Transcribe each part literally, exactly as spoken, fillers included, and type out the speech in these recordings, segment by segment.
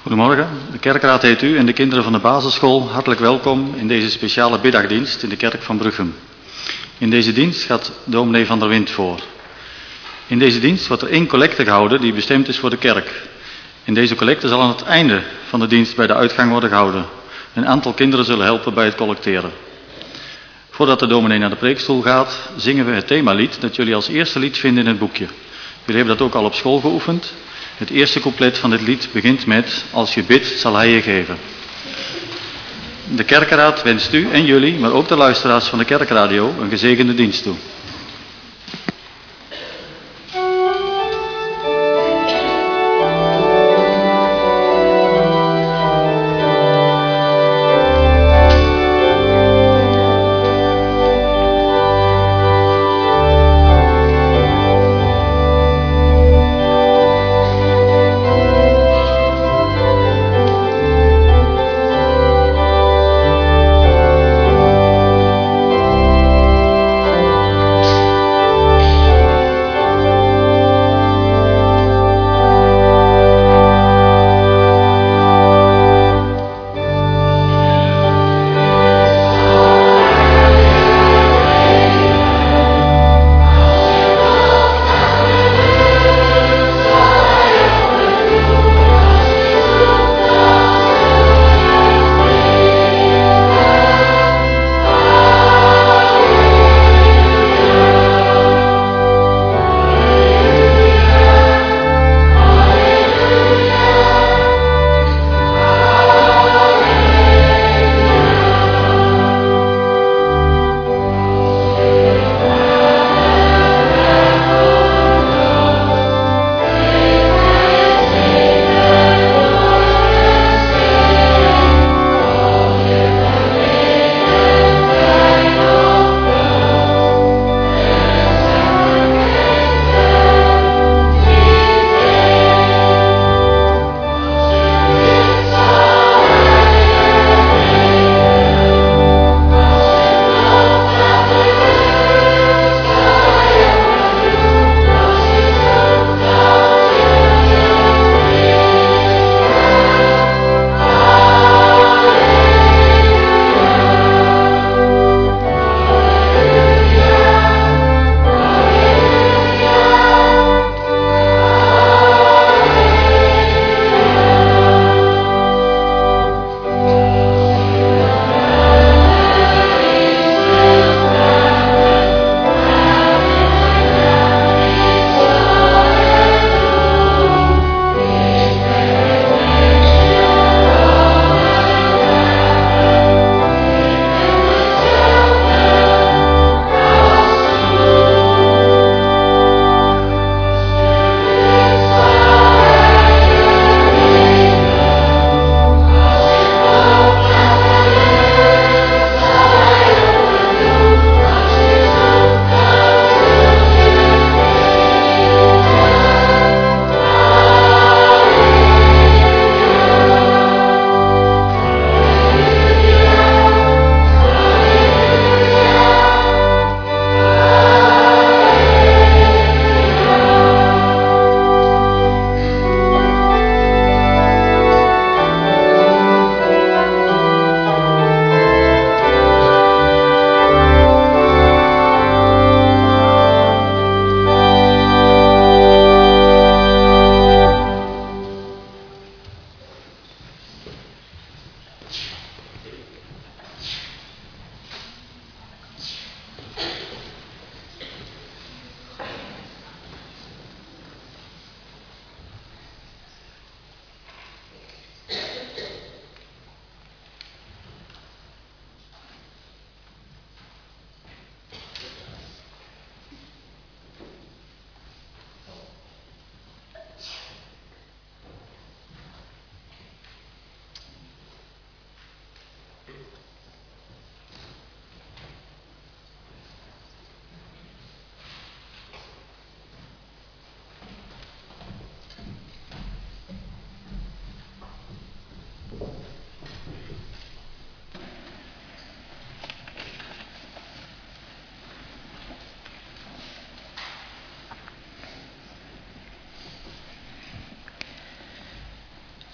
Goedemorgen, de kerkraad heet u en de kinderen van de basisschool hartelijk welkom in deze speciale middagdienst in de kerk van Bruchem. In deze dienst gaat dominee Van der Wind voor. In deze dienst wordt er één collecte gehouden die bestemd is voor de kerk. En deze collecte zal aan het einde van de dienst bij de uitgang worden gehouden. Een aantal kinderen zullen helpen bij het collecteren. Voordat de dominee naar de preekstoel gaat, zingen we het themalied dat jullie als eerste lied vinden in het boekje. Jullie hebben dat ook al op school geoefend. Het eerste couplet van dit lied begint met: als je bidt, zal hij je geven. De kerkraad wenst u en jullie, maar ook de luisteraars van de kerkradio, een gezegende dienst toe. Thank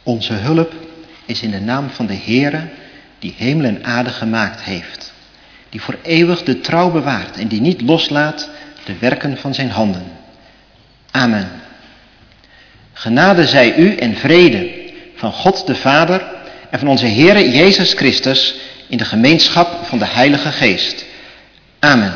Onze hulp is in de naam van de Heere, die hemel en aarde gemaakt heeft, die voor eeuwig de trouw bewaart en die niet loslaat de werken van zijn handen. Amen. Genade zij u en vrede van God de Vader en van onze Heere Jezus Christus in de gemeenschap van de Heilige Geest. Amen.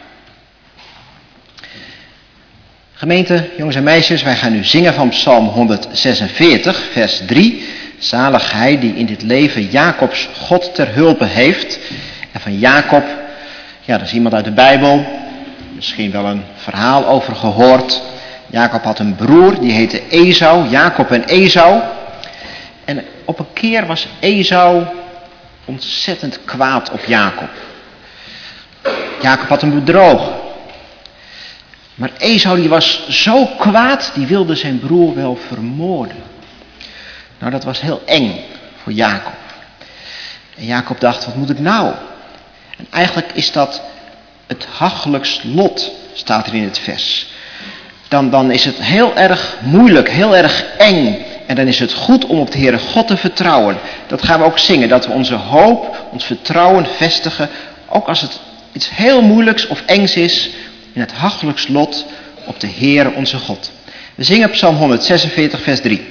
Gemeente, jongens en meisjes, wij gaan nu zingen van Psalm honderdzesenveertig, vers drie. Zalig hij die in dit leven Jacobs God ter hulpe heeft. En van Jacob, ja, dat is iemand uit de Bijbel, misschien wel een verhaal over gehoord. Jacob had een broer, die heette Esau, Jacob en Esau. En op een keer was Esau ontzettend kwaad op Jacob. Jacob had hem bedrogen. Maar Esau die was zo kwaad, die wilde zijn broer wel vermoorden. Nou, dat was heel eng voor Jacob. En Jacob dacht, wat moet ik nou? En eigenlijk is dat het hachelijkst lot, staat er in het vers. Dan, dan is het heel erg moeilijk, heel erg eng. En dan is het goed om op de Heere God te vertrouwen. Dat gaan we ook zingen, dat we onze hoop, ons vertrouwen vestigen. Ook als het iets heel moeilijks of engs is, in het hachelijkst lot op de Heere onze God. We zingen Psalm honderdzesenveertig, vers drie.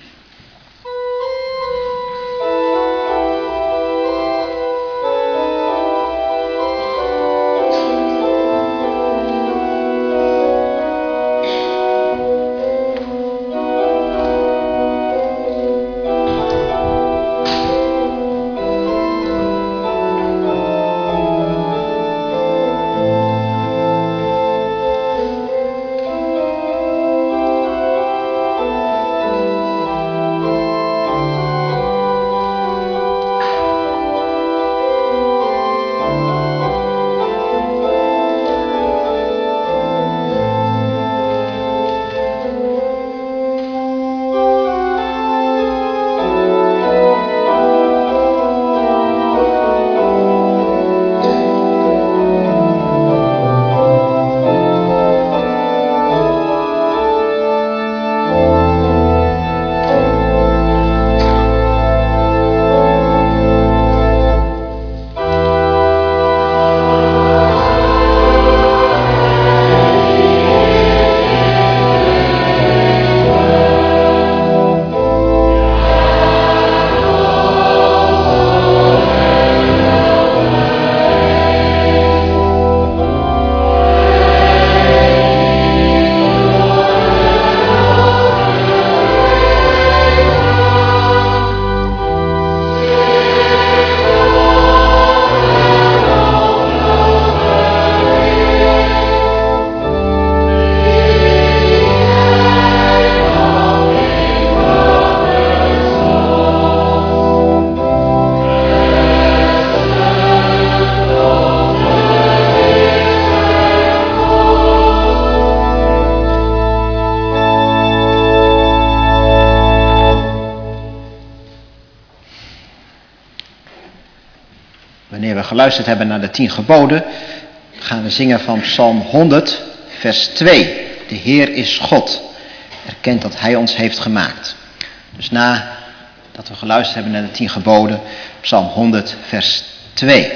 Wanneer we geluisterd hebben naar de tien geboden, gaan we zingen van Psalm honderd, vers twee. De Heer is God. Erkent dat Hij ons heeft gemaakt. Dus nadat we geluisterd hebben naar de tien geboden, Psalm honderd, vers twee.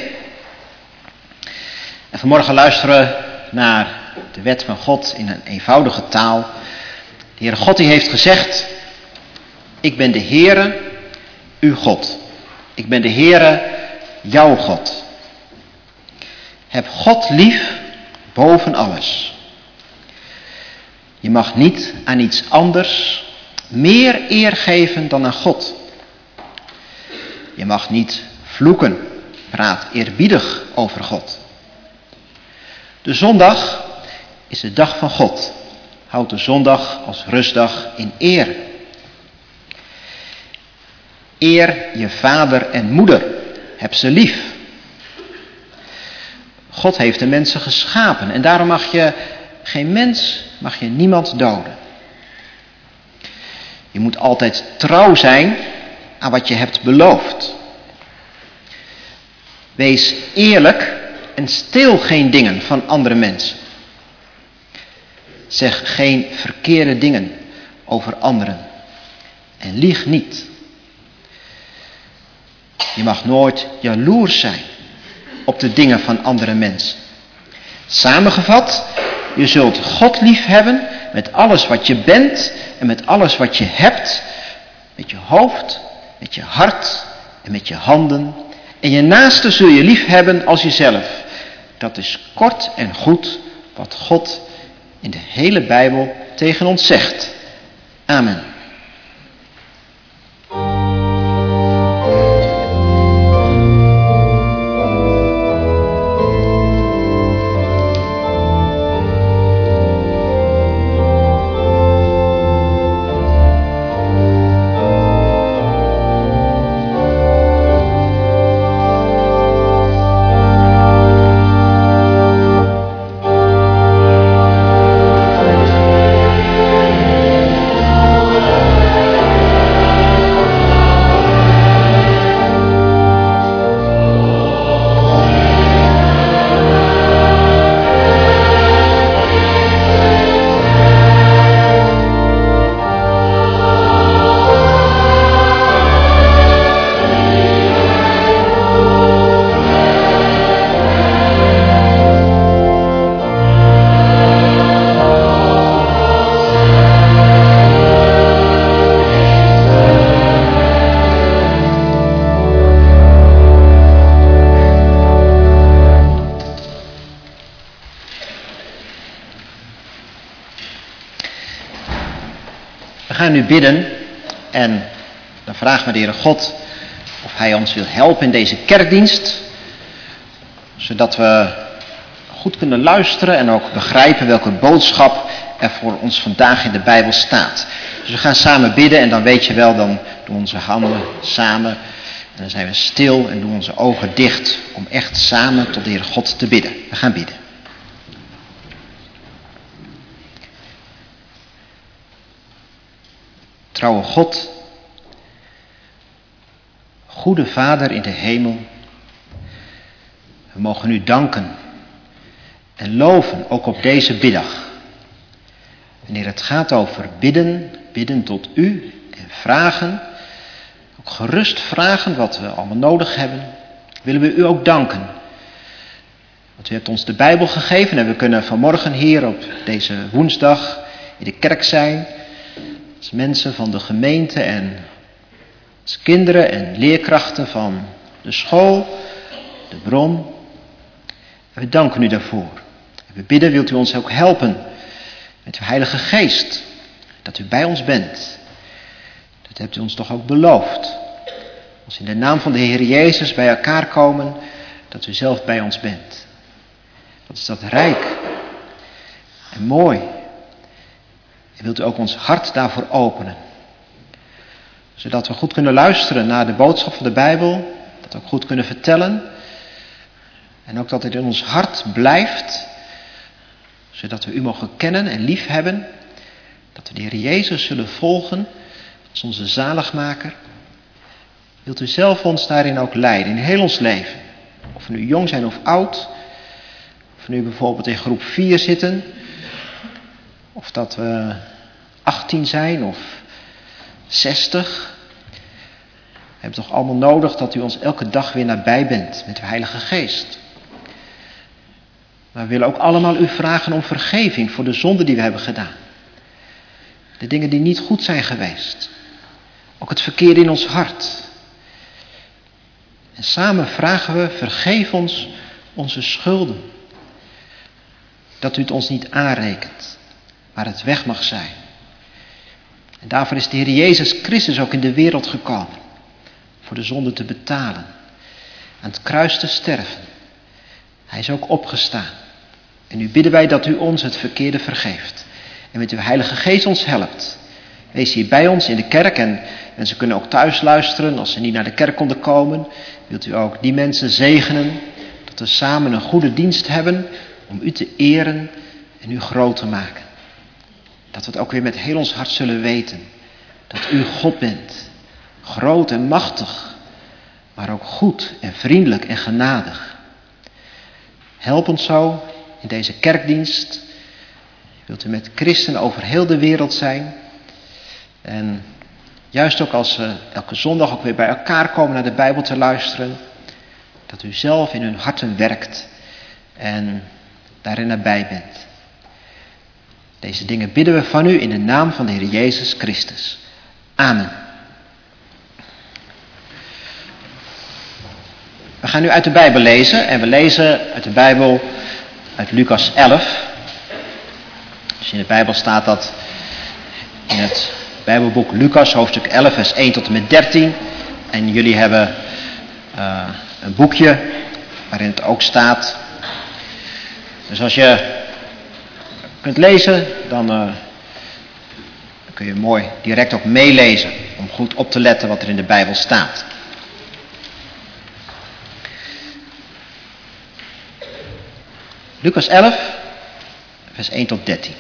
En vanmorgen luisteren we naar de wet van God in een eenvoudige taal. De Heere God die heeft gezegd: ik ben de Heere, uw God. Ik ben de Heere, jouw God. Heb God lief boven alles. Je mag niet aan iets anders meer eer geven dan aan God. Je mag niet vloeken, praat eerbiedig over God. De zondag is de dag van God. Houd de zondag als rustdag in eer. Eer je vader en moeder. Heb ze lief. God heeft de mensen geschapen en daarom mag je geen mens, mag je niemand doden. Je moet altijd trouw zijn aan wat je hebt beloofd. Wees eerlijk en steel geen dingen van andere mensen. Zeg geen verkeerde dingen over anderen. en lieg niet. Je mag nooit jaloers zijn op de dingen van andere mensen. Samengevat, je zult God lief hebben met alles wat je bent en met alles wat je hebt. Met je hoofd, met je hart en met je handen. En je naaste zul je lief hebben als jezelf. Dat is kort en goed wat God in de hele Bijbel tegen ons zegt. Amen. We gaan nu bidden en dan vragen we de Heere God of Hij ons wil helpen in deze kerkdienst, zodat we goed kunnen luisteren en ook begrijpen welke boodschap er voor ons vandaag in de Bijbel staat. Dus we gaan samen bidden en dan weet je wel, dan doen we onze handen samen en dan zijn we stil en doen onze ogen dicht om echt samen tot de Heere God te bidden. We gaan bidden. Trouwe God, goede Vader in de hemel, we mogen u danken en loven ook op deze biddag. Wanneer het gaat over bidden, bidden tot u en vragen, ook gerust vragen wat we allemaal nodig hebben, willen we u ook danken. Want u hebt ons de Bijbel gegeven en we kunnen vanmorgen hier op deze woensdag in de kerk zijn, als mensen van de gemeente en als kinderen en leerkrachten van de school, de bron. En we danken u daarvoor. En we bidden, wilt u ons ook helpen met uw Heilige Geest, dat u bij ons bent. Dat hebt u ons toch ook beloofd. Als in de naam van de Heer Jezus bij elkaar komen, dat u zelf bij ons bent. Wat is dat rijk en mooi. En wilt u ook ons hart daarvoor openen. Zodat we goed kunnen luisteren naar de boodschap van de Bijbel. Dat we ook goed kunnen vertellen. En ook dat het in ons hart blijft. Zodat we u mogen kennen en lief hebben. Dat we de Heer Jezus zullen volgen als onze zaligmaker. Wilt u zelf ons daarin ook leiden, in heel ons leven. Of we nu jong zijn of oud. Of we nu bijvoorbeeld in groep vier zitten. Of dat we achttien zijn of zestig. We hebben toch allemaal nodig dat u ons elke dag weer nabij bent met uw Heilige Geest. Maar we willen ook allemaal u vragen om vergeving voor de zonden die we hebben gedaan. De dingen die niet goed zijn geweest. Ook het verkeerde in ons hart. En samen vragen we, vergeef ons onze schulden. Dat u het ons niet aanrekent, maar het weg mag zijn. En daarvoor is de Heer Jezus Christus ook in de wereld gekomen. Voor de zonde te betalen. Aan het kruis te sterven. Hij is ook opgestaan. En nu bidden wij dat u ons het verkeerde vergeeft. En met uw Heilige Geest ons helpt. Wees hier bij ons in de kerk. En mensen kunnen ook thuis luisteren als ze niet naar de kerk konden komen. Wilt u ook die mensen zegenen. Dat we samen een goede dienst hebben om u te eren en u groot te maken. Dat we het ook weer met heel ons hart zullen weten. Dat u God bent. Groot en machtig. Maar ook goed en vriendelijk en genadig. Help ons zo in deze kerkdienst. Wilt u met christenen over heel de wereld zijn. En juist ook als ze elke zondag ook weer bij elkaar komen naar de Bijbel te luisteren, dat u zelf in hun harten werkt en daarin nabij bent. Deze dingen bidden we van u in de naam van de Heer Jezus Christus. Amen. We gaan nu uit de Bijbel lezen en we lezen uit de Bijbel uit Lucas elf. Dus in de Bijbel staat dat in het Bijbelboek Lucas, hoofdstuk elf, vers één tot en met dertien. En jullie hebben uh, een boekje waarin het ook staat. Dus als je kunt lezen, dan uh, kun je mooi direct ook meelezen om goed op te letten wat er in de Bijbel staat. Lucas elf, vers één tot dertien.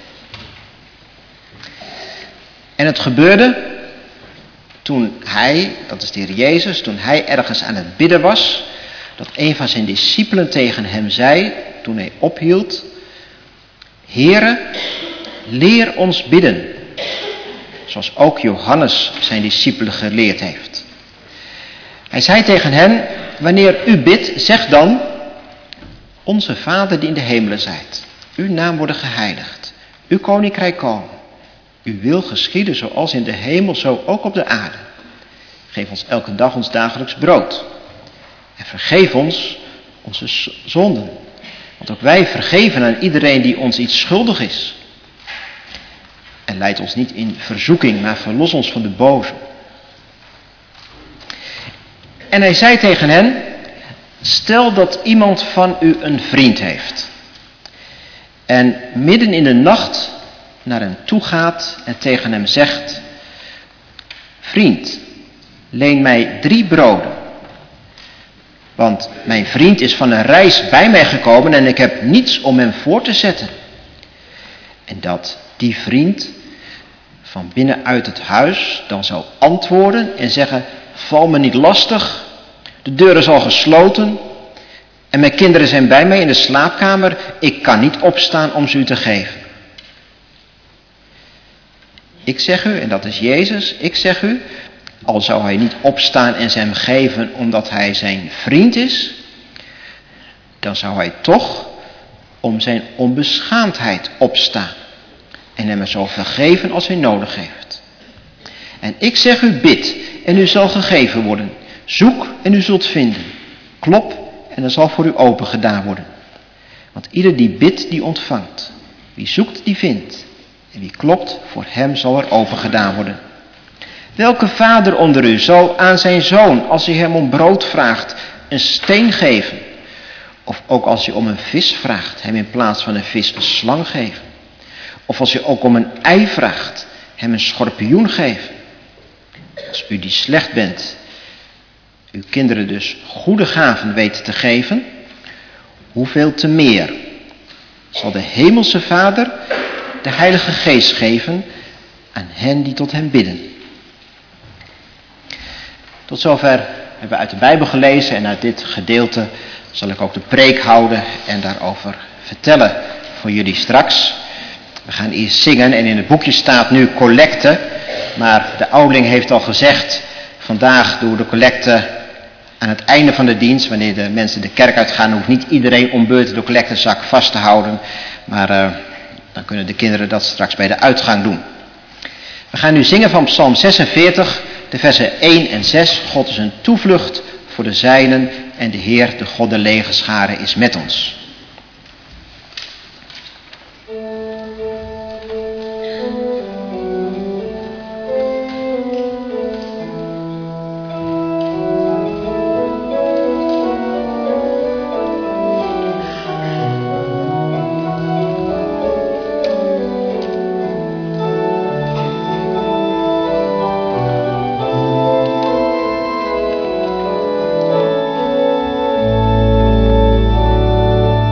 En het gebeurde toen hij, dat is de Heer Jezus, toen hij ergens aan het bidden was, dat een van zijn discipelen tegen hem zei, toen hij ophield: Heere, leer ons bidden, zoals ook Johannes zijn discipelen geleerd heeft. Hij zei tegen hen: wanneer u bidt, zeg dan: Onze Vader die in de hemelen zijt, uw naam worden geheiligd, uw koninkrijk komen. Uw wil geschieden zoals in de hemel, zo ook op de aarde. Geef ons elke dag ons dagelijks brood. En vergeef ons onze zonden. Want ook wij vergeven aan iedereen die ons iets schuldig is. En leid ons niet in verzoeking, maar verlos ons van de boze. En hij zei tegen hen: stel dat iemand van u een vriend heeft. En midden in de nacht naar hem toe gaat en tegen hem zegt: vriend, leen mij drie broden. Want mijn vriend is van een reis bij mij gekomen en ik heb niets om hem voor te zetten. En dat die vriend van binnenuit het huis dan zou antwoorden en zeggen: val me niet lastig, de deur is al gesloten en mijn kinderen zijn bij mij in de slaapkamer, ik kan niet opstaan om ze u te geven. Ik zeg u, en dat is Jezus, ik zeg u, al zou hij niet opstaan en ze hem geven omdat hij zijn vriend is, dan zou hij toch om zijn onbeschaamdheid opstaan en hem zo vergeven als hij nodig heeft. En ik zeg u, bid en u zal gegeven worden. Zoek en u zult vinden. Klop en er zal voor u open gedaan worden. Want ieder die bidt, die ontvangt. Wie zoekt, die vindt. En wie klopt, voor hem zal er open gedaan worden. Welke vader onder u zal aan zijn zoon, als hij hem om brood vraagt, een steen geven? Of ook als hij om een vis vraagt, hem in plaats van een vis een slang geven? Of als hij ook om een ei vraagt, hem een schorpioen geven? Als u die slecht bent, uw kinderen dus goede gaven weet te geven, hoeveel te meer zal de hemelse Vader de Heilige Geest geven aan hen die tot hem bidden. Tot zover hebben we uit de Bijbel gelezen en uit dit gedeelte zal ik ook de preek houden en daarover vertellen voor jullie straks. We gaan eerst zingen en in het boekje staat nu collecte, maar de ouderling heeft al gezegd, vandaag doen we de collecte aan het einde van de dienst, wanneer de mensen de kerk uitgaan, hoeft niet iedereen om beurt de collectezak vast te houden, maar uh, dan kunnen de kinderen dat straks bij de uitgang doen. We gaan nu zingen van Psalm zesenveertig, de versen één en zes. God is een toevlucht voor de zijnen en de Heer, de God der legerscharen, is met ons. Thank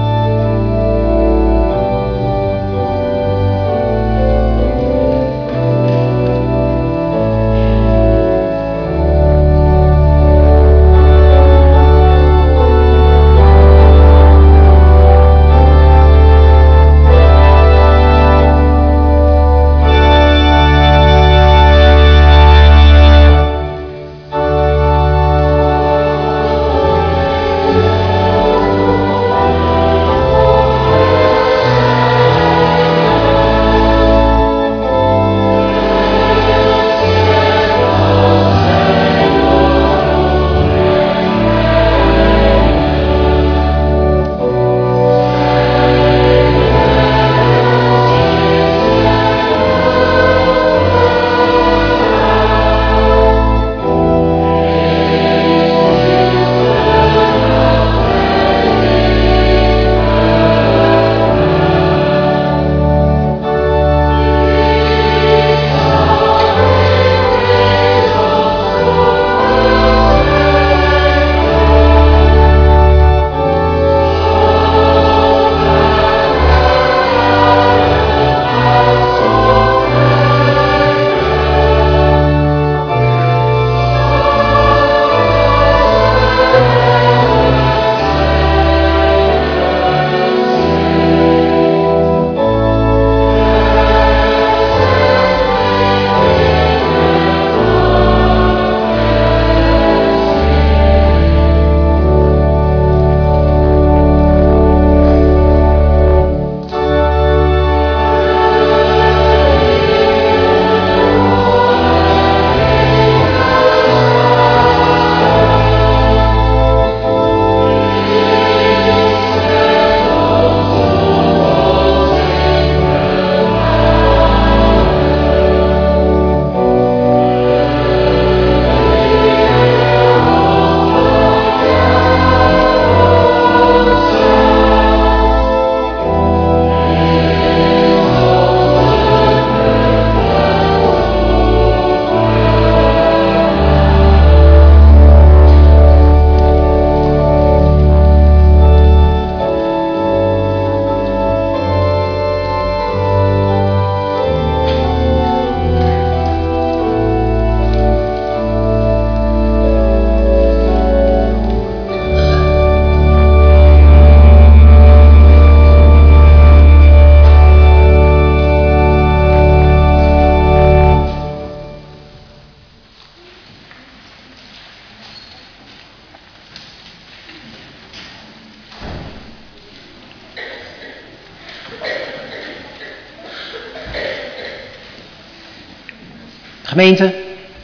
Gemeente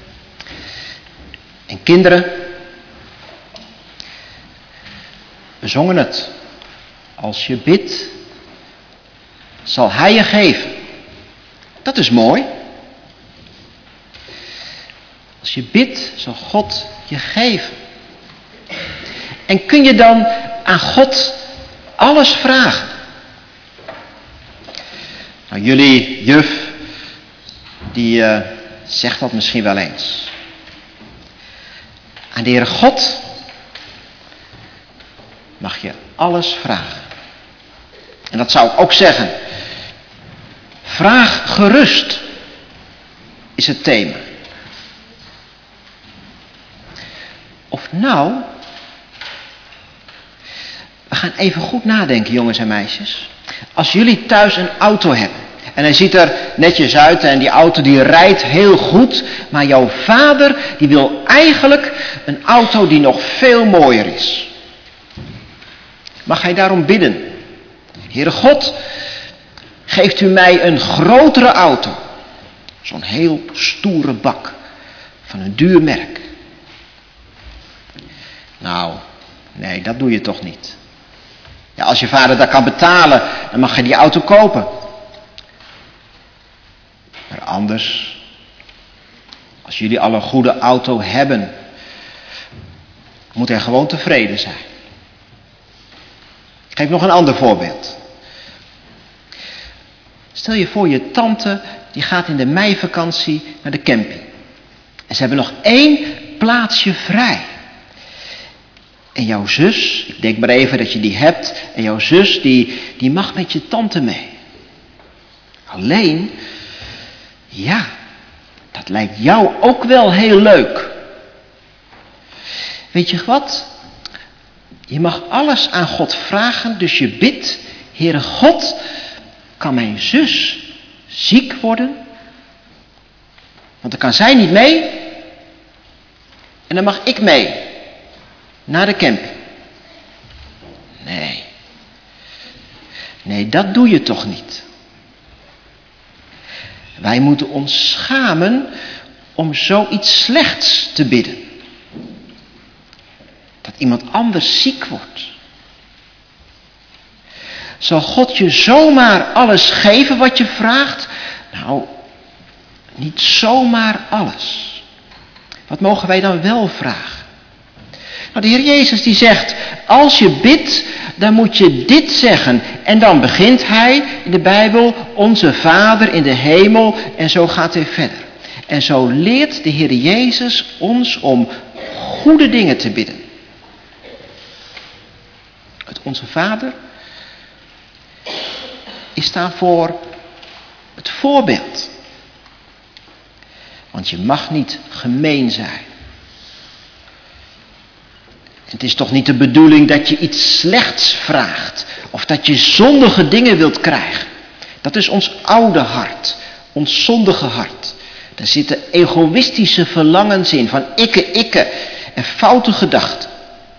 en kinderen, we zongen het. Als je bidt, zal Hij je geven. Dat is mooi. Als je bidt, zal God je geven. En kun je dan aan God alles vragen? Nou, jullie juf, die uh, zegt dat misschien wel eens. Aan de Heere God mag je alles vragen. En dat zou ik ook zeggen. Vraag gerust is het thema. Of nou, we gaan even goed nadenken, jongens en meisjes. Als jullie thuis een auto hebben en hij ziet er netjes uit en die auto die rijdt heel goed, maar jouw vader die wil eigenlijk een auto die nog veel mooier is. Mag hij daarom bidden? Heere God, geeft u mij een grotere auto. Zo'n heel stoere bak van een duur merk. Nou, nee, dat doe je toch niet. Ja, als je vader dat kan betalen, dan mag je die auto kopen. Maar anders, als jullie al een goede auto hebben, moet hij gewoon tevreden zijn. Ik geef nog een ander voorbeeld. Stel je voor, je tante die gaat in de meivakantie naar de camping. En ze hebben nog één plaatsje vrij. En jouw zus, ik denk maar even dat je die hebt, en jouw zus die, die mag met je tante mee. Alleen, ja, dat lijkt jou ook wel heel leuk. Weet je wat? Je mag alles aan God vragen, dus je bidt, Heere God, kan mijn zus ziek worden? Want dan kan zij niet mee. En dan mag ik mee. Naar de camping. Nee. Nee, dat doe je toch niet. Wij moeten ons schamen om zoiets slechts te bidden. Dat iemand anders ziek wordt. Zal God je zomaar alles geven wat je vraagt? Nou, niet zomaar alles. Wat mogen wij dan wel vragen? Nou, de Heer Jezus die zegt, als je bidt, dan moet je dit zeggen. En dan begint hij in de Bijbel, onze Vader in de hemel, en zo gaat hij verder. En zo leert de Heer Jezus ons om goede dingen te bidden. Het onze Vader is daarvoor het voorbeeld. Want je mag niet gemeen zijn. Het is toch niet de bedoeling dat je iets slechts vraagt. Of dat je zondige dingen wilt krijgen. Dat is ons oude hart. Ons zondige hart. Daar zitten egoïstische verlangens in. Van ikke, ikke. En foute gedachten.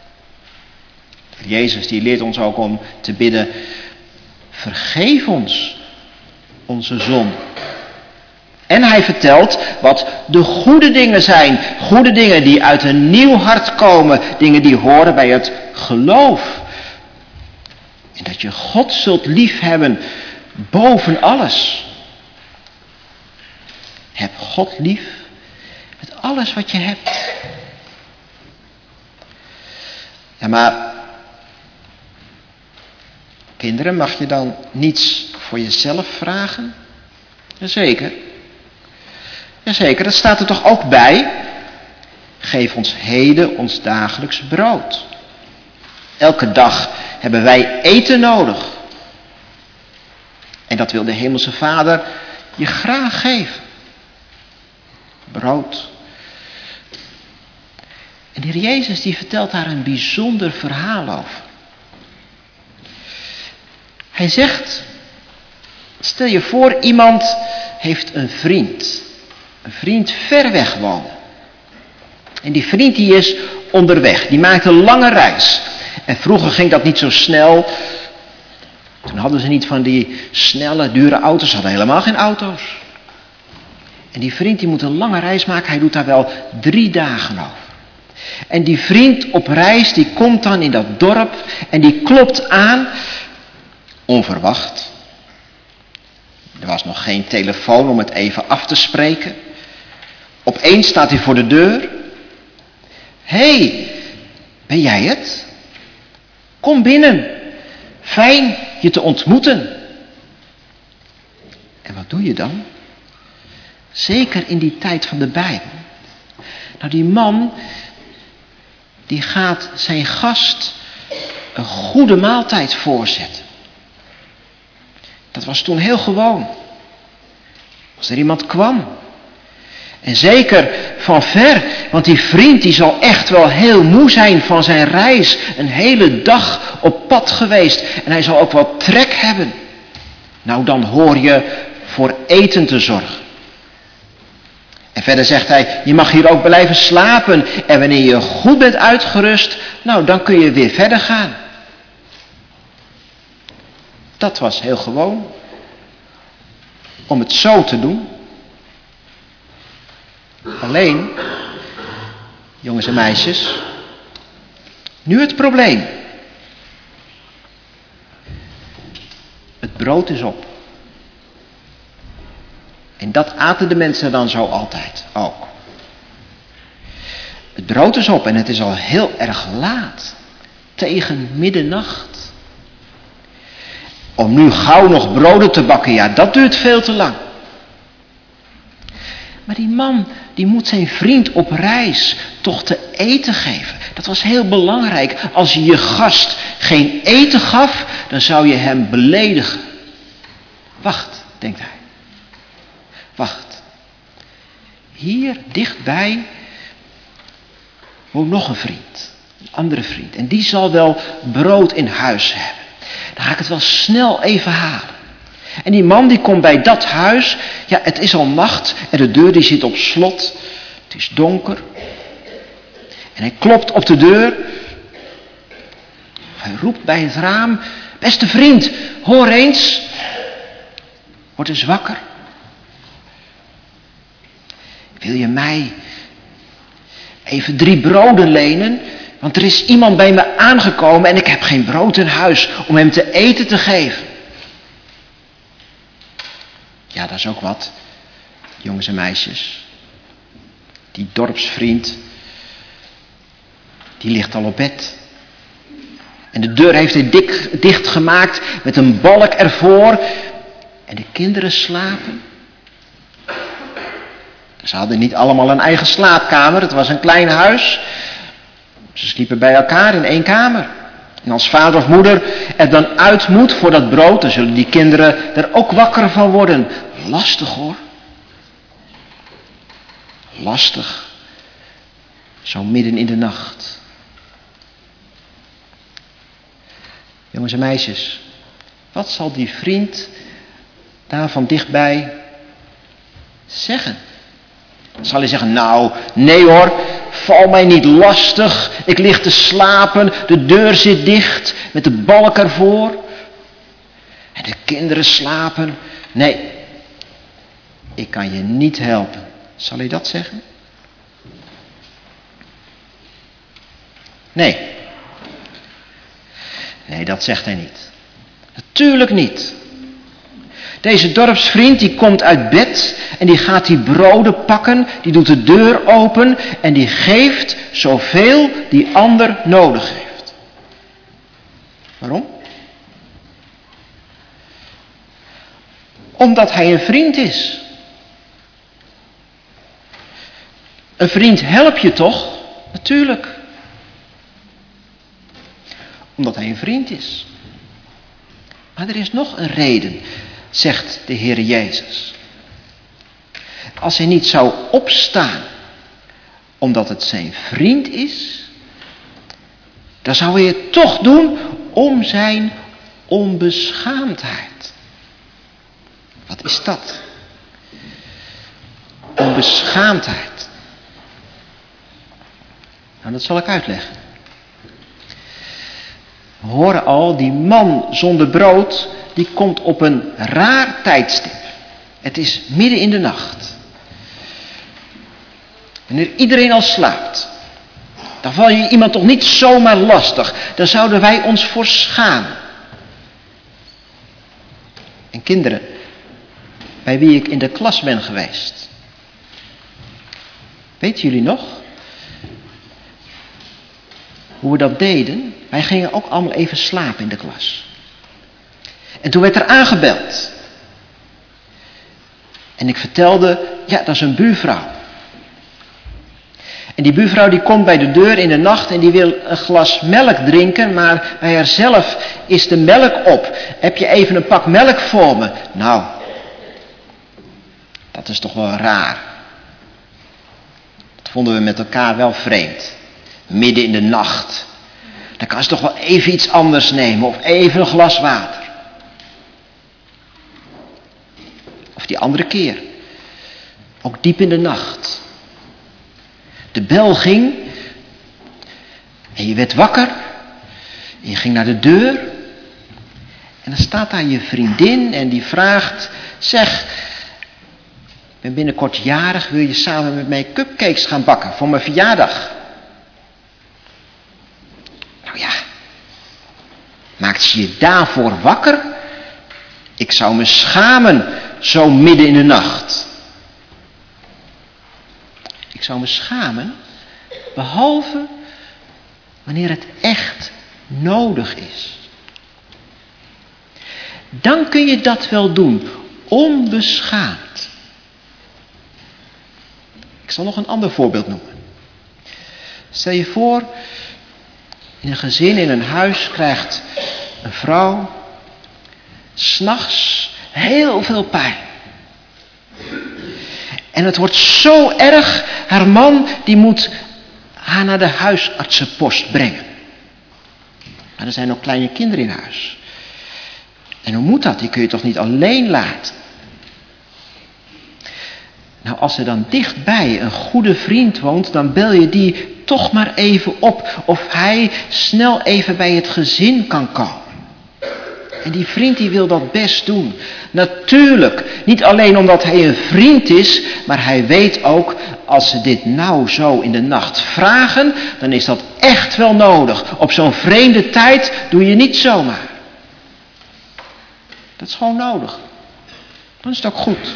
Jezus die leert ons ook om te bidden. Vergeef ons onze zonde. En hij vertelt wat de goede dingen zijn. Goede dingen die uit een nieuw hart komen. Dingen die horen bij het geloof. En dat je God zult liefhebben boven alles. Heb God lief met alles wat je hebt. Ja, maar kinderen, mag je dan niets voor jezelf vragen? Jazeker. Jazeker, dat staat er toch ook bij. Geef ons heden ons dagelijks brood. Elke dag hebben wij eten nodig. En dat wil de Hemelse Vader je graag geven. Brood. En de Heer Jezus die vertelt daar een bijzonder verhaal over. Hij zegt, stel je voor iemand heeft een vriend. Een vriend ver weg wonen. En die vriend die is onderweg. Die maakt een lange reis. En vroeger ging dat niet zo snel. Toen hadden ze niet van die snelle, dure auto's. Ze hadden helemaal geen auto's. En die vriend die moet een lange reis maken. Hij doet daar wel drie dagen over. En die vriend op reis, die komt dan in dat dorp en die klopt aan, onverwacht. Er was nog geen telefoon om het even af te spreken. Opeens staat hij voor de deur. Hé, hey, ben jij het? Kom binnen. Fijn je te ontmoeten. En wat doe je dan? Zeker in die tijd van de Bijbel. Nou, die man, die gaat zijn gast een goede maaltijd voorzetten. Dat was toen heel gewoon. Als er iemand kwam. En zeker van ver, want die vriend die zal echt wel heel moe zijn van zijn reis. Een hele dag op pad geweest. En hij zal ook wel trek hebben. Nou, dan hoor je voor eten te zorgen. En verder zegt hij, je mag hier ook blijven slapen. En wanneer je goed bent uitgerust, nou dan kun je weer verder gaan. Dat was heel gewoon. Om het zo te doen. Alleen, jongens en meisjes, nu het probleem. Het brood is op. En dat aten de mensen dan zo altijd ook. Het brood is op en het is al heel erg laat. Tegen middernacht. Om nu gauw nog broden te bakken, ja, dat duurt veel te lang. Maar die man, die moet zijn vriend op reis toch te eten geven. Dat was heel belangrijk. Als je je gast geen eten gaf, dan zou je hem beledigen. Wacht, denkt hij. Wacht. Hier dichtbij woont nog een vriend. Een andere vriend. En die zal wel brood in huis hebben. Dan ga ik het wel snel even halen. En die man die komt bij dat huis. Ja, het is al nacht en de deur die zit op slot. Het is donker. En hij klopt op de deur. Hij roept bij het raam. Beste vriend, hoor eens. Word eens wakker. Wil je mij even drie broden lenen? Want er is iemand bij me aangekomen en ik heb geen brood in huis om hem te eten te geven. Ja, dat is ook wat, jongens en meisjes. Die dorpsvriend, die ligt al op bed. En de deur heeft hij dik, dichtgemaakt met een balk ervoor. En de kinderen slapen. Ze hadden niet allemaal een eigen slaapkamer, het was een klein huis. Ze sliepen bij elkaar in één kamer. En als vader of moeder er dan uit moet voor dat brood, dan zullen die kinderen er ook wakker van worden. Lastig hoor. Lastig. Zo midden in de nacht. Jongens en meisjes, wat zal die vriend daar van dichtbij zeggen? Zal hij zeggen, nou, nee hoor, val mij niet lastig. Ik lig te slapen, de deur zit dicht, met de balk ervoor. En de kinderen slapen. Nee, ik kan je niet helpen. Zal hij dat zeggen? Nee. Nee, dat zegt hij niet. Natuurlijk niet. Deze dorpsvriend die komt uit bed en die gaat die broden pakken, die doet de deur open en die geeft zoveel die ander nodig heeft. Waarom? Omdat hij een vriend is. Een vriend help je toch? Natuurlijk. Omdat hij een vriend is. Maar er is nog een reden, zegt de Heer Jezus. Als hij niet zou opstaan, omdat het zijn vriend is, dan zou hij het toch doen om zijn onbeschaamdheid. Wat is dat? Onbeschaamdheid. Nou, dat zal ik uitleggen. We horen al, die man zonder brood, die komt op een raar tijdstip. Het is midden in de nacht. Wanneer iedereen al slaapt. Dan val je iemand toch niet zomaar lastig. Daar zouden wij ons voor schamen. En kinderen, bij wie ik in de klas ben geweest. Weten jullie nog? Hoe we dat deden? Wij gingen ook allemaal even slapen in de klas. En toen werd er aangebeld. En ik vertelde, ja, dat is een buurvrouw. En die buurvrouw die komt bij de deur in de nacht en die wil een glas melk drinken, maar bij haarzelf is de melk op. Heb je even een pak melk voor me? Nou, dat is toch wel raar. Dat vonden we met elkaar wel vreemd. Midden in de nacht. Dan kan ze toch wel even iets anders nemen of even een glas water. Of die andere keer. Ook diep in de nacht. De bel ging. En je werd wakker. En je ging naar de deur. En dan staat daar je vriendin en die vraagt. Zeg, ik ben binnenkort jarig. Wil je samen met mij cupcakes gaan bakken voor mijn verjaardag? Nou ja. Maakt ze je daarvoor wakker? Ik zou me schamen zo midden in de nacht. Ik zou me schamen, behalve wanneer het echt nodig is. Dan kun je dat wel doen, onbeschaamd. Ik zal nog een ander voorbeeld noemen. Stel je voor, in een gezin, in een huis krijgt een vrouw 's nachts heel veel pijn. En het wordt zo erg, haar man die moet haar naar de huisartsenpost brengen. Maar er zijn ook kleine kinderen in huis. En hoe moet dat? Die kun je toch niet alleen laten? Nou, als er dan dichtbij een goede vriend woont, dan bel je die toch maar even op of hij snel even bij het gezin kan komen. En die vriend die wil dat best doen. Natuurlijk, niet alleen omdat hij een vriend is, maar hij weet ook, als ze dit nou zo in de nacht vragen, dan is dat echt wel nodig. Op zo'n vreemde tijd doe je niet zomaar. Dat is gewoon nodig. Dan is het ook goed.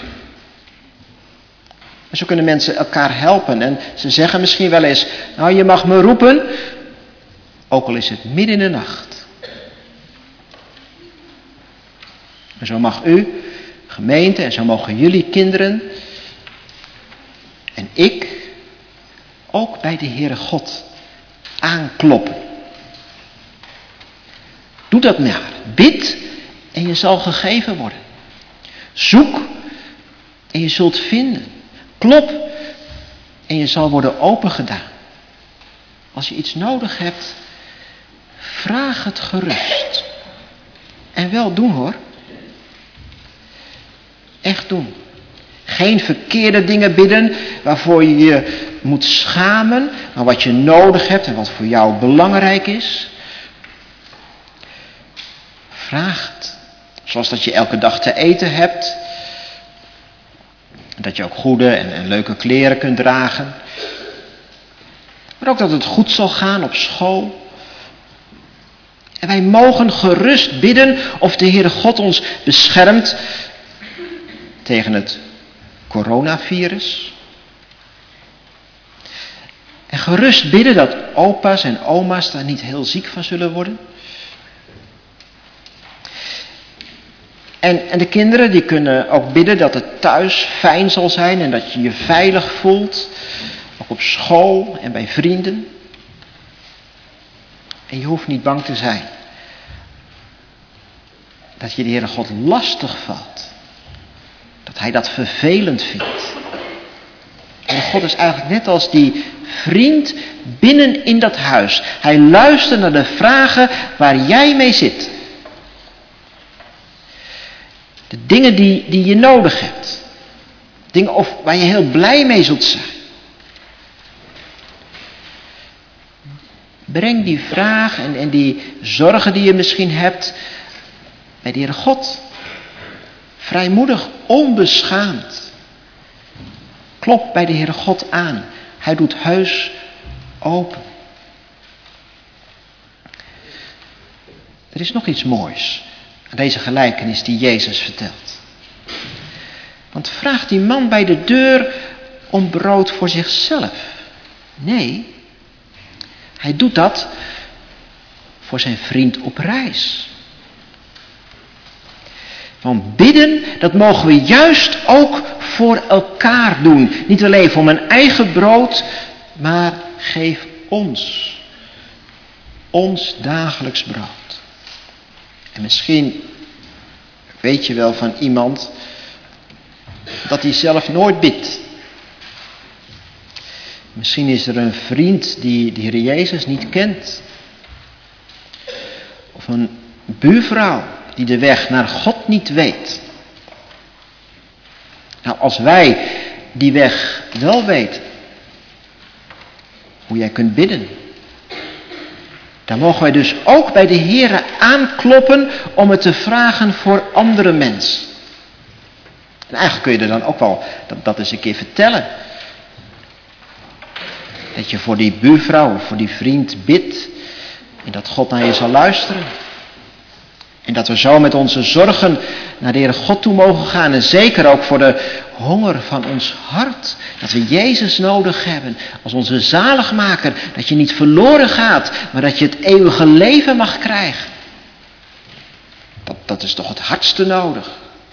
En zo kunnen mensen elkaar helpen. En ze zeggen misschien wel eens, nou je mag me roepen, ook al is het midden in de nacht. En zo mag u, gemeente, en zo mogen jullie kinderen en ik ook bij de Heere God aankloppen. Doe dat maar. Bid en je zal gegeven worden. Zoek en je zult vinden. Klop en je zal worden opengedaan. Als je iets nodig hebt, vraag het gerust. En wel doen hoor. Echt doen. Geen verkeerde dingen bidden waarvoor je je moet schamen, maar wat je nodig hebt en wat voor jou belangrijk is. Vraag het. Zoals dat je elke dag te eten hebt. Dat je ook goede en, en leuke kleren kunt dragen. Maar ook dat het goed zal gaan op school. En wij mogen gerust bidden of de Heere God ons beschermt tegen het coronavirus. En gerust bidden dat opa's en oma's daar niet heel ziek van zullen worden. En, en de kinderen die kunnen ook bidden dat het thuis fijn zal zijn en dat je je veilig voelt. Ook op school en bij vrienden. En je hoeft niet bang te zijn dat je de Heere God lastig valt. Dat hij dat vervelend vindt. En God is eigenlijk net als die vriend binnen in dat huis. Hij luistert naar de vragen waar jij mee zit. De dingen die, die je nodig hebt. Dingen of waar je heel blij mee zult zijn. Breng die vraag en, en die zorgen die je misschien hebt bij de Heere God. Vrijmoedig, onbeschaamd. Klop bij de Heere God aan. Hij doet heus open. Er is nog iets moois aan deze gelijkenis die Jezus vertelt. Want vraagt die man bij de deur om brood voor zichzelf? Nee, hij doet dat voor zijn vriend op reis. Want bidden, dat mogen we juist ook voor elkaar doen. Niet alleen voor mijn eigen brood, maar geef ons, ons dagelijks brood. En misschien weet je wel van iemand dat hij zelf nooit bidt. Misschien is er een vriend die de Heer Jezus niet kent. Of een buurvrouw die de weg naar God niet weet. Nou, als wij die weg wel weten, hoe jij kunt bidden, dan mogen wij dus ook bij de Heere aankloppen om het te vragen voor andere mensen. En eigenlijk kun je er dan ook wel dat, dat eens een keer vertellen. Dat je voor die buurvrouw of voor die vriend bidt en dat God naar je zal luisteren. En dat we zo met onze zorgen naar de Heere God toe mogen gaan. En zeker ook voor de honger van ons hart. Dat we Jezus nodig hebben als onze zaligmaker. Dat je niet verloren gaat, maar dat je het eeuwige leven mag krijgen. Dat, dat is toch het hardste nodig.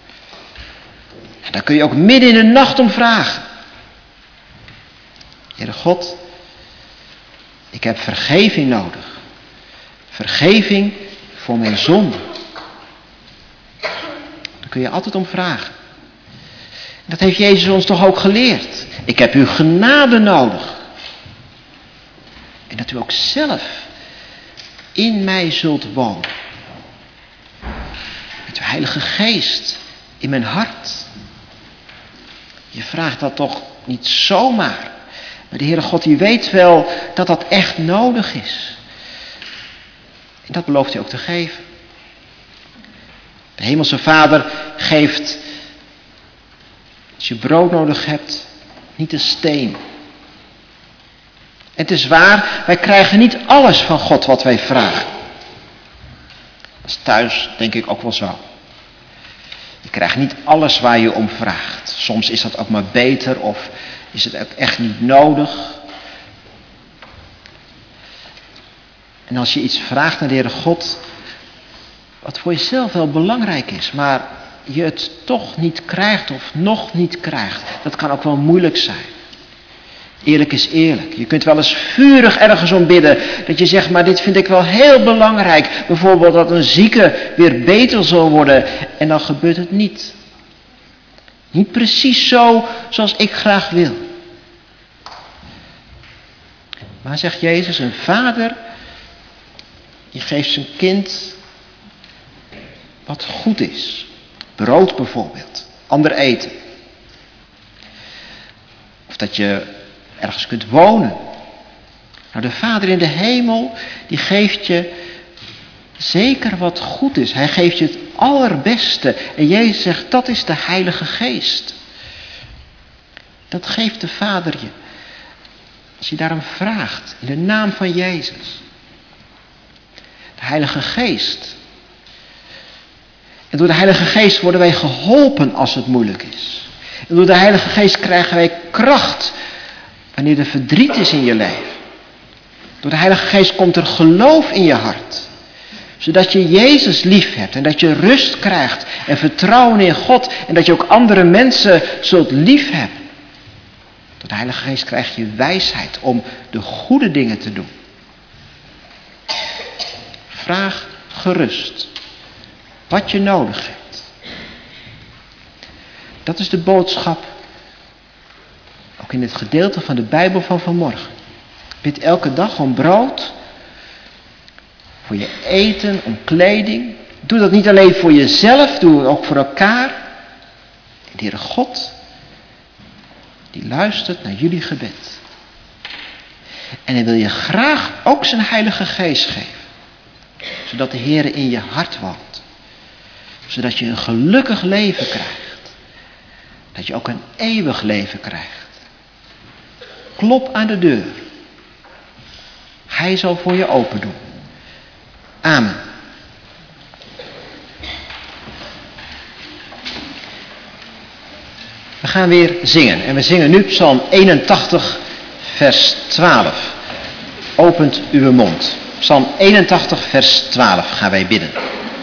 En daar kun je ook midden in de nacht om vragen. Heere God, ik heb vergeving nodig. Vergeving voor mijn zonde. Daar kun je altijd om vragen. Dat heeft Jezus ons toch ook geleerd. Ik heb uw genade nodig. En dat u ook zelf in mij zult wonen. Met uw Heilige Geest in mijn hart. Je vraagt dat toch niet zomaar. Maar de Heere God die weet wel dat dat echt nodig is. En dat belooft hij ook te geven. De Hemelse Vader geeft, als je brood nodig hebt, niet een steen. En het is waar, wij krijgen niet alles van God wat wij vragen. Dat is thuis denk ik ook wel zo. Je krijgt niet alles waar je om vraagt. Soms is dat ook maar beter of is het ook echt niet nodig. En als je iets vraagt naar de Heere God, wat voor jezelf wel belangrijk is, maar je het toch niet krijgt of nog niet krijgt, dat kan ook wel moeilijk zijn. Eerlijk is eerlijk. Je kunt wel eens vurig ergens om bidden, dat je zegt, maar dit vind ik wel heel belangrijk. Bijvoorbeeld dat een zieke weer beter zal worden en dan gebeurt het niet. Niet precies zo zoals ik graag wil. Maar zegt Jezus, een vader, die geeft zijn kind wat goed is. Brood bijvoorbeeld, ander eten. Of dat je ergens kunt wonen. Nou, de Vader in de hemel, die geeft je zeker wat goed is. Hij geeft je het allerbeste. En Jezus zegt, dat is de Heilige Geest. Dat geeft de Vader je. Als je daarom vraagt, in de naam van Jezus. De Heilige Geest. En door de Heilige Geest worden wij geholpen als het moeilijk is. En door de Heilige Geest krijgen wij kracht wanneer er verdriet is in je leven. Door de Heilige Geest komt er geloof in je hart. Zodat je Jezus lief hebt en dat je rust krijgt en vertrouwen in God. En dat je ook andere mensen zult lief hebben. Door de Heilige Geest krijg je wijsheid om de goede dingen te doen. Vraag gerust wat je nodig hebt. Dat is de boodschap, ook in het gedeelte van de Bijbel van vanmorgen. Bid elke dag om brood, voor je eten, om kleding. Doe dat niet alleen voor jezelf, doe het ook voor elkaar. En de Heere God, die luistert naar jullie gebed. En hij wil je graag ook zijn Heilige Geest geven. Zodat de Heere in je hart woont. Zodat je een gelukkig leven krijgt. Dat je ook een eeuwig leven krijgt. klop aan de deur. Hij zal voor je open doen. Amen. We gaan weer zingen. En we zingen nu Psalm eenentachtig, vers twaalf. Opent uw mond. Psalm eenentachtig, vers twaalf gaan wij bidden.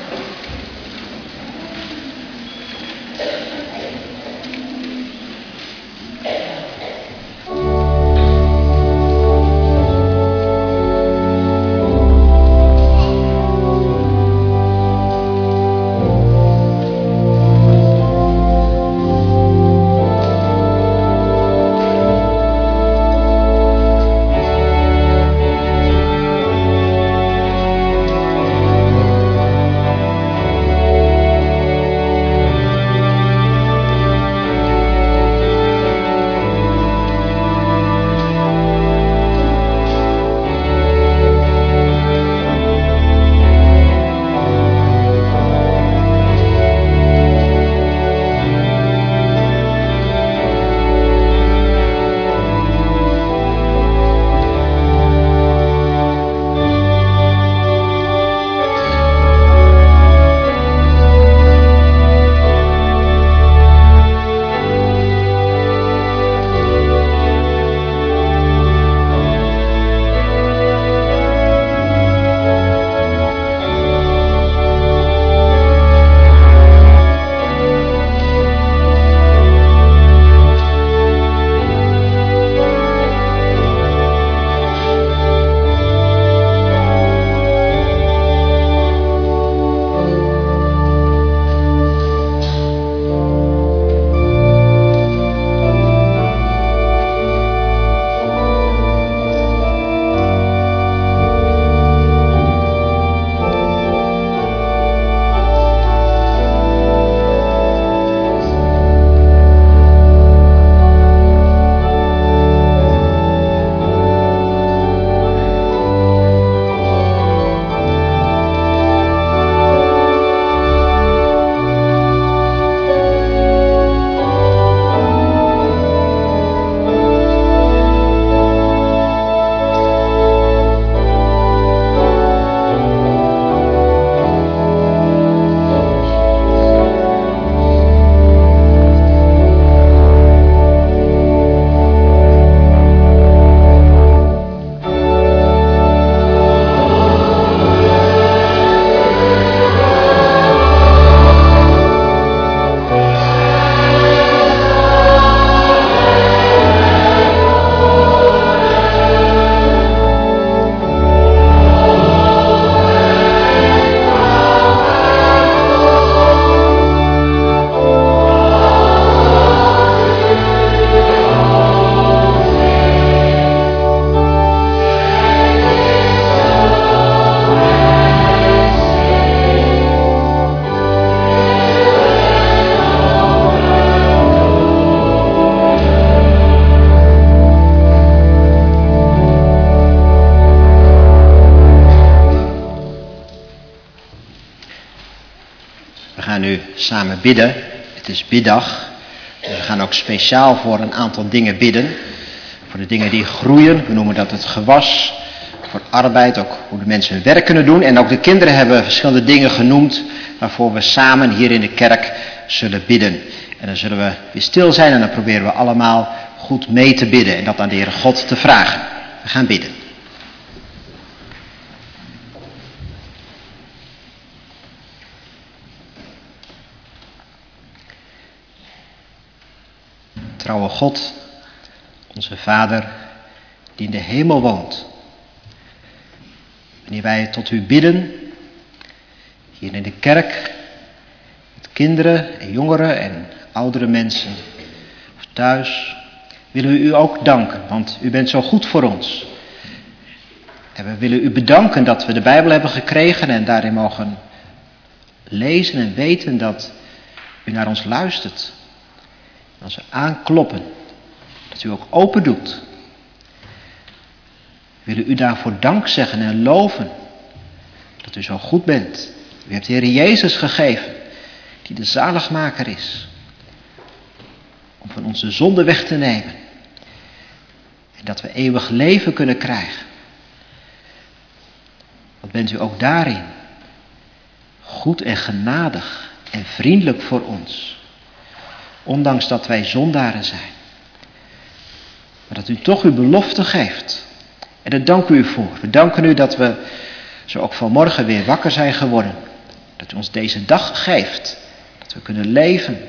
Samen bidden. Het is biddag. We gaan ook speciaal voor een aantal dingen bidden. Voor de dingen die groeien. We noemen dat het gewas. Voor arbeid. Ook hoe de mensen hun werk kunnen doen. En ook de kinderen hebben verschillende dingen genoemd. Waarvoor we samen hier in de kerk zullen bidden. En dan zullen we weer stil zijn. En dan proberen we allemaal goed mee te bidden. En dat aan de Heere God te vragen. We gaan bidden. Trouwe God, onze Vader, die in de hemel woont. Wanneer wij tot u bidden, hier in de kerk, met kinderen en jongeren en oudere mensen, of thuis, willen we u ook danken, want u bent zo goed voor ons. En we willen u bedanken dat we de Bijbel hebben gekregen en daarin mogen lezen en weten dat u naar ons luistert. Als we aankloppen, dat u ook open doet. We willen u daarvoor dank zeggen en loven. Dat u zo goed bent. U hebt de Heer Jezus gegeven, die de zaligmaker is. Om van onze zonde weg te nemen. En dat we eeuwig leven kunnen krijgen. Wat bent u ook daarin goed en genadig en vriendelijk voor ons. Ondanks dat wij zondaren zijn. Maar dat u toch uw belofte geeft. En daar danken we u voor. We danken u dat we zo ook vanmorgen weer wakker zijn geworden. Dat u ons deze dag geeft. Dat we kunnen leven.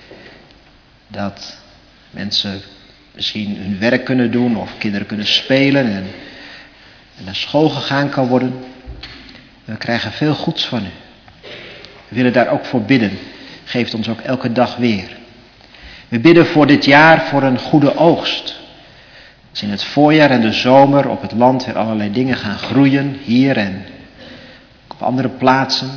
Dat mensen misschien hun werk kunnen doen of kinderen kunnen spelen en, en naar school gegaan kan worden. We krijgen veel goeds van u. We willen daar ook voor bidden. Geef ons ook elke dag weer. We bidden voor dit jaar voor een goede oogst. Als in het voorjaar en de zomer op het land weer allerlei dingen gaan groeien, hier en op andere plaatsen.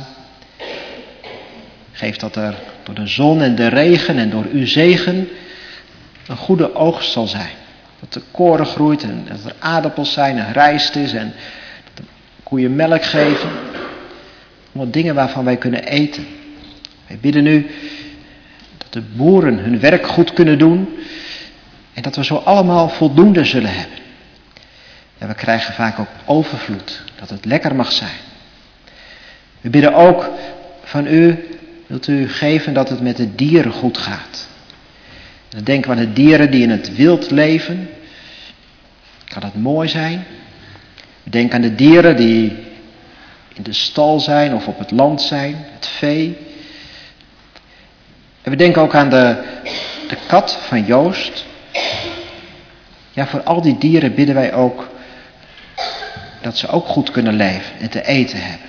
Geef dat er door de zon en de regen en door uw zegen een goede oogst zal zijn. Dat de koren groeit en dat er aardappels zijn en rijst is en dat de koeien melk geven. Allemaal dingen waarvan wij kunnen eten. Wij bidden u dat de boeren hun werk goed kunnen doen en dat we zo allemaal voldoende zullen hebben. En we krijgen vaak ook overvloed, dat het lekker mag zijn. We bidden ook van u, wilt u geven dat het met de dieren goed gaat. En dan denken we aan de dieren die in het wild leven. Kan dat mooi zijn? We denken aan de dieren die in de stal zijn of op het land zijn, het vee. En we denken ook aan de, de kat van Joost. Ja, voor al die dieren bidden wij ook dat ze ook goed kunnen leven en te eten hebben.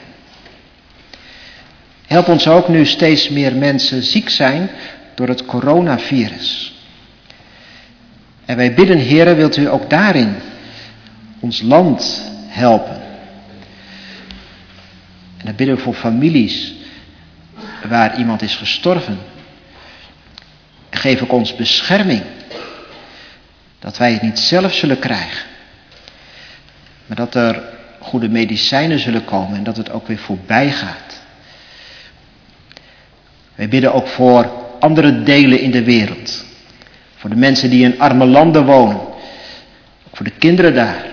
Help ons ook nu steeds meer mensen ziek zijn door het coronavirus. En wij bidden, Heere, wilt u ook daarin ons land helpen. En dan bidden we voor families waar iemand is gestorven. En geef ook ons bescherming. Dat wij het niet zelf zullen krijgen. Maar dat er goede medicijnen zullen komen en dat het ook weer voorbij gaat. Wij bidden ook voor andere delen in de wereld. Voor de mensen die in arme landen wonen. Ook voor de kinderen daar.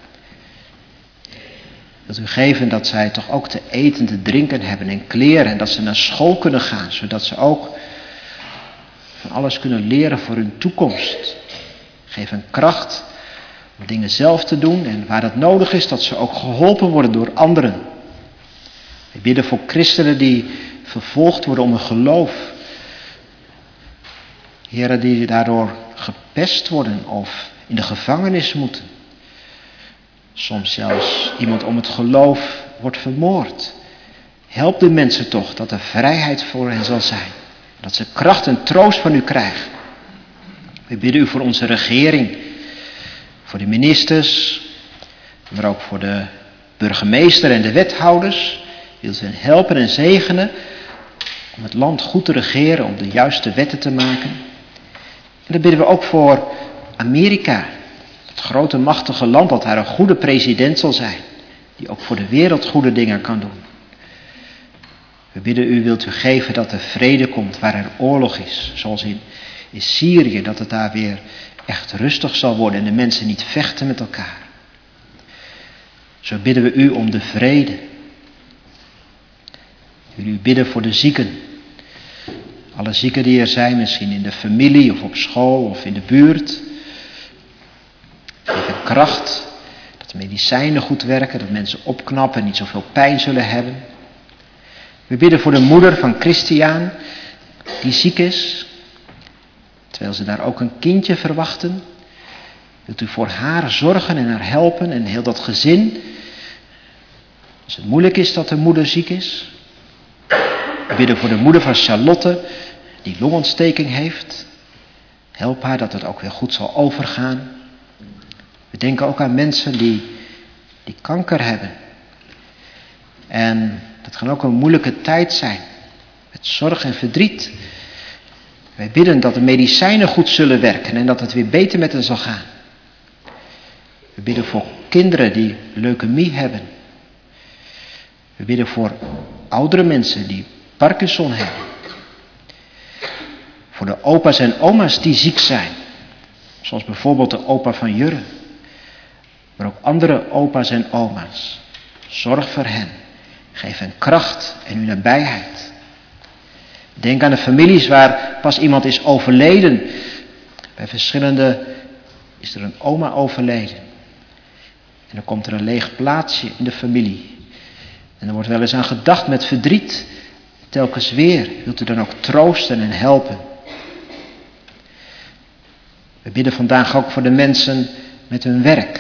Wilt u geven dat zij toch ook te eten, te drinken hebben en kleren. En dat ze naar school kunnen gaan. Zodat ze ook van alles kunnen leren voor hun toekomst. Geef hen kracht om dingen zelf te doen. En waar dat nodig is, dat ze ook geholpen worden door anderen. We bidden voor christenen die vervolgd worden om hun geloof. Heren, die daardoor gepest worden of in de gevangenis moeten. Soms zelfs iemand om het geloof wordt vermoord. Help de mensen toch dat er vrijheid voor hen zal zijn. Dat ze kracht en troost van u krijgen. We bidden u voor onze regering. Voor de ministers. Maar ook voor de burgemeester en de wethouders. Wilt u hen helpen en zegenen om het land goed te regeren, om de juiste wetten te maken. En dan bidden we ook voor Amerika, het grote machtige land, dat daar een goede president zal zijn, die ook voor de wereld goede dingen kan doen. We bidden u, wilt u geven dat er vrede komt waar er oorlog is, zoals in, in Syrië, dat het daar weer echt rustig zal worden en de mensen niet vechten met elkaar. Zo bidden we u om de vrede. We willen u bidden voor de zieken. Alle zieken die er zijn, misschien in de familie of op school of in de buurt. Geef hen kracht, dat de medicijnen goed werken, dat mensen opknappen en niet zoveel pijn zullen hebben. We bidden voor de moeder van Christiaan, die ziek is, terwijl ze daar ook een kindje verwachten. Wilt u voor haar zorgen en haar helpen en heel dat gezin, als het moeilijk is dat de moeder ziek is. We bidden voor de moeder van Charlotte, die longontsteking heeft. Help haar dat het ook weer goed zal overgaan. We denken ook aan mensen die, die kanker hebben. En dat kan ook een moeilijke tijd zijn. Met zorg en verdriet. Wij bidden dat de medicijnen goed zullen werken en dat het weer beter met hen zal gaan. We bidden voor kinderen die leukemie hebben. We bidden voor oudere mensen die Parkinson hebben. Voor de opa's en oma's die ziek zijn. Zoals bijvoorbeeld de opa van Jurre. maar ook andere opa's en oma's. Zorg voor hen. Geef hen kracht en uw nabijheid. Denk aan de families waar pas iemand is overleden. Bij verschillende is er een oma overleden. En dan komt er een leeg plaatsje in de familie. En er wordt wel eens aan gedacht met verdriet. Telkens weer wilt u dan ook troosten en helpen. We bidden vandaag ook voor de mensen met hun werk.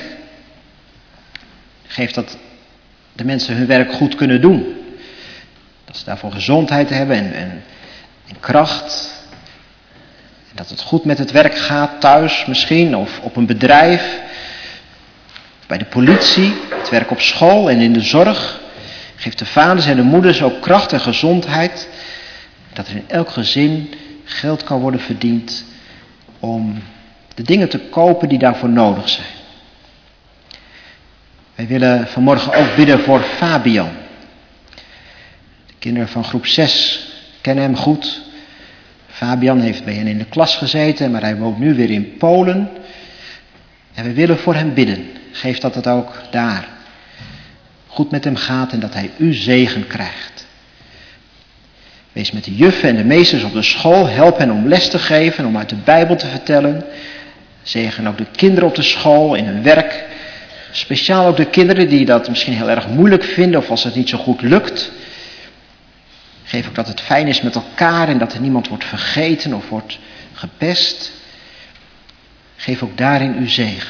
Geef dat de mensen hun werk goed kunnen doen. Dat ze daarvoor gezondheid hebben en, en, en kracht. En dat het goed met het werk gaat, thuis misschien, of op een bedrijf. Bij de politie, het werk op school en in de zorg. Geef de vaders en de moeders ook kracht en gezondheid. Dat er in elk gezin geld kan worden verdiend om de dingen te kopen die daarvoor nodig zijn. Wij willen vanmorgen ook bidden voor Fabian. De kinderen van groep zes kennen hem goed. Fabian heeft bij hen in de klas gezeten, maar hij woont nu weer in Polen. En we willen voor hem bidden. Geef dat het ook daar goed met hem gaat en dat hij uw zegen krijgt. Wees met de juffen en de meesters op de school. Help hen om les te geven, om uit de Bijbel te vertellen. Zegen ook de kinderen op de school, in hun werk. Speciaal ook de kinderen die dat misschien heel erg moeilijk vinden of als het niet zo goed lukt. Geef ook dat het fijn is met elkaar en dat er niemand wordt vergeten of wordt gepest. Geef ook daarin uw zegen.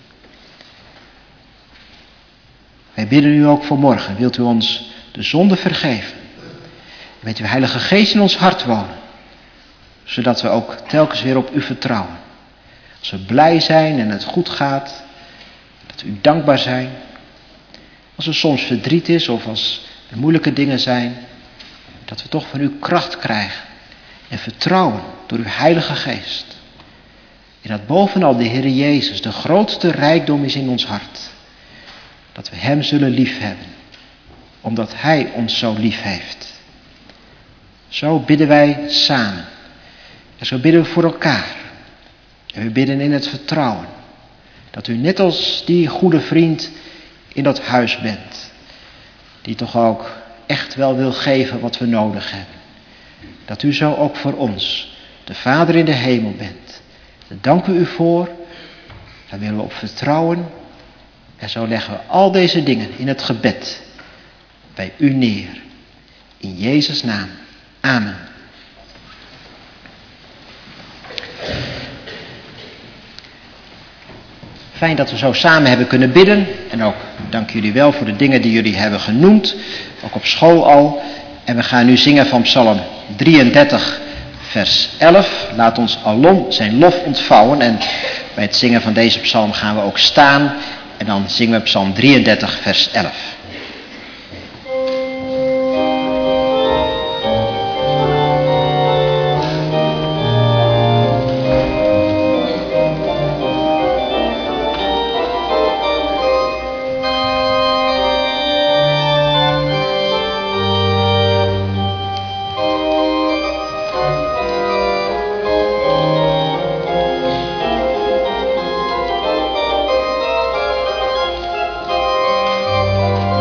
Wij bidden u ook voor morgen. Wilt u ons de zonde vergeven? Wilt uw Heilige Geest in ons hart wonen. Zodat we ook telkens weer op u vertrouwen. Als we blij zijn en het goed gaat. Dat we u dankbaar zijn. Als er soms verdriet is of als er moeilijke dingen zijn. Dat we toch van u kracht krijgen. En vertrouwen door uw Heilige Geest. En dat bovenal de Heer Jezus de grootste rijkdom is in ons hart. Dat we hem zullen liefhebben. Omdat hij ons zo lief heeft. Zo bidden wij samen. En zo bidden we voor elkaar. En we bidden in het vertrouwen. Dat u net als die goede vriend in dat huis bent. Die toch ook echt wel wil geven wat we nodig hebben. Dat u zo ook voor ons, de Vader in de hemel bent. Daar danken we u voor. Daar willen we op vertrouwen. En zo leggen we al deze dingen in het gebed bij u neer. In Jezus' naam. Amen. Fijn dat we zo samen hebben kunnen bidden. En ook dank jullie wel voor de dingen die jullie hebben genoemd. Ook op school al. En we gaan nu zingen van Psalm drieëndertig vers elf. Laat ons alom zijn lof ontvouwen. En bij het zingen van deze psalm gaan we ook staan. En dan zingen we Psalm drieëndertig vers elf. Thank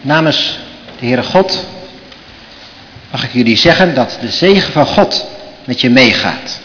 Namens de Heere God mag ik jullie zeggen dat de zegen van God met je meegaat.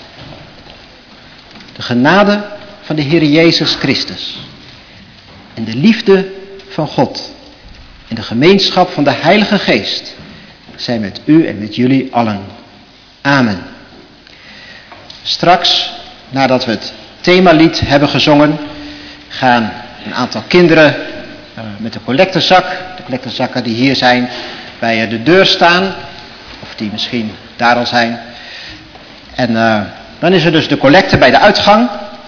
De genade van de Heere Jezus Christus en de liefde van God en de gemeenschap van de Heilige Geest zijn met u en met jullie allen. Amen. Straks, nadat we het themalied hebben gezongen, gaan een aantal kinderen uh, met de collectezak, de collectezakken die hier zijn, bij de deur staan, of die misschien daar al zijn. En uh, dan is er dus de collecte bij de uitgang.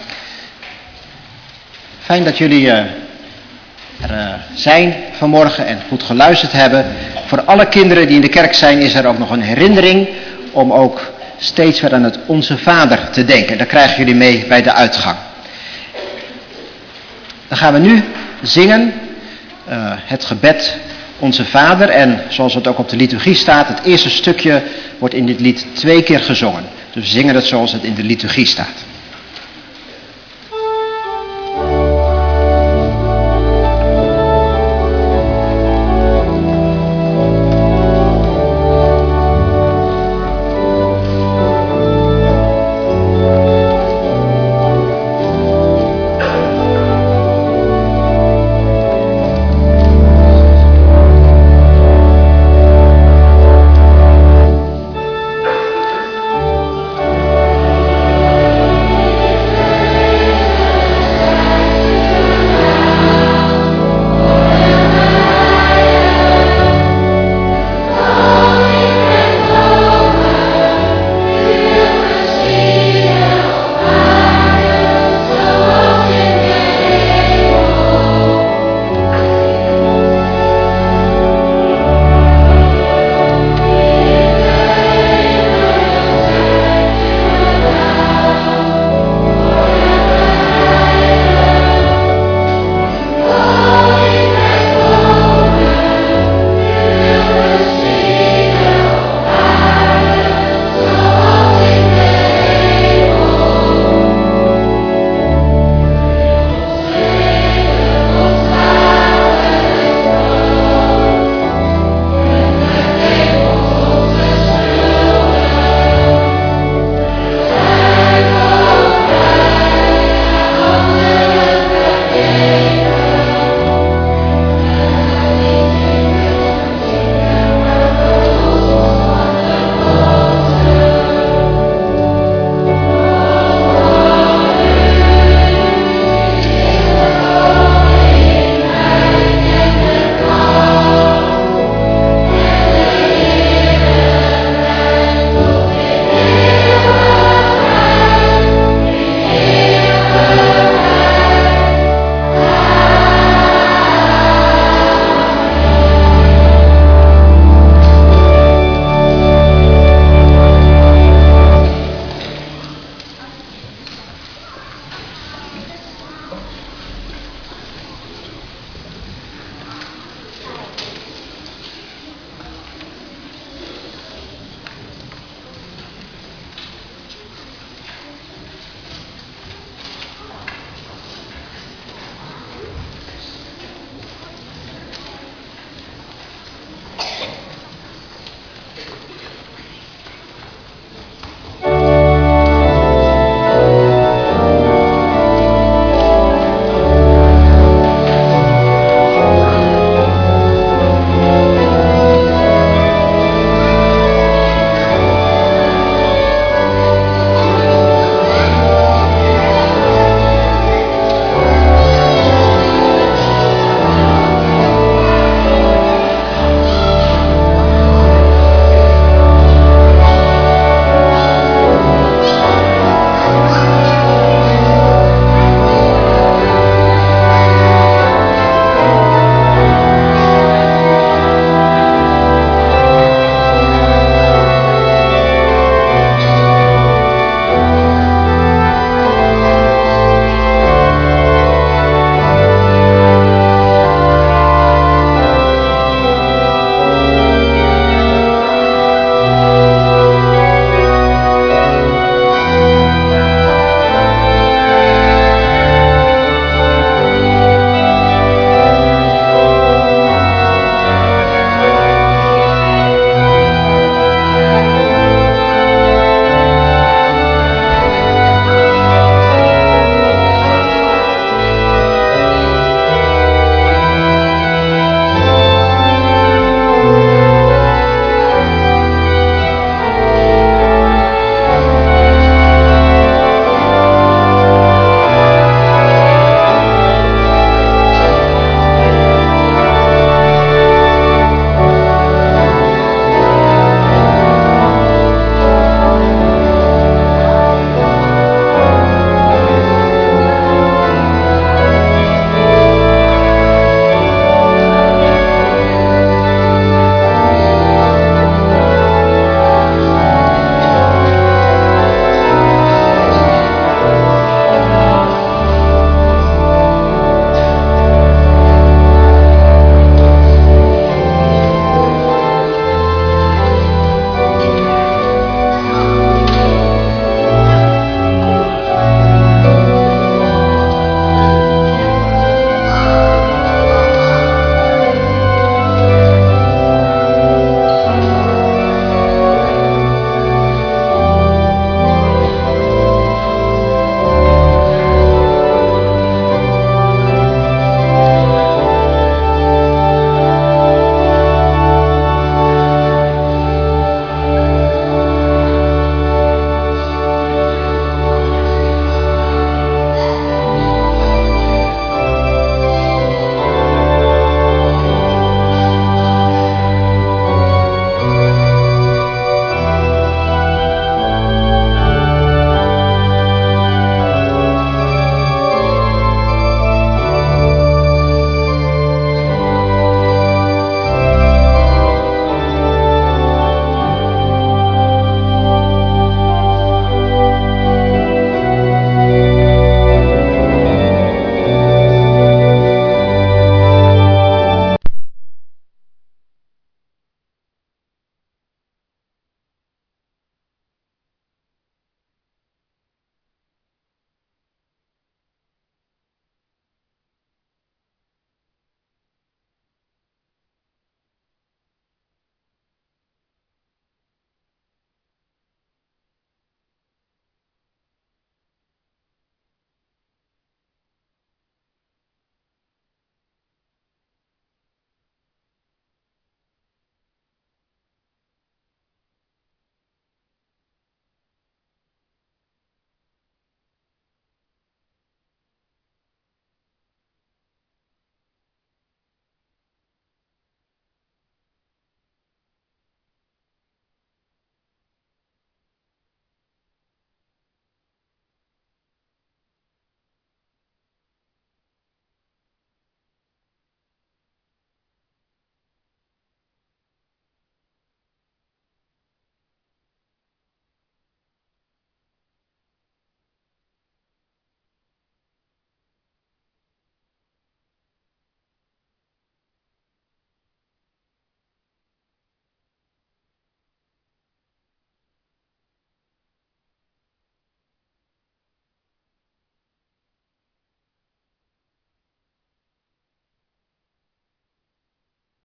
Fijn dat jullie uh, er uh, zijn vanmorgen en goed geluisterd hebben. Voor alle kinderen die in de kerk zijn is er ook nog een herinnering om ook steeds weer aan het Onze Vader te denken. Daar krijgen jullie mee bij de uitgang. Dan gaan we nu zingen uh, het gebed Onze Vader. En zoals het ook op de liturgie staat, het eerste stukje wordt in dit lied twee keer gezongen. Dus we zingen het zoals het in de liturgie staat.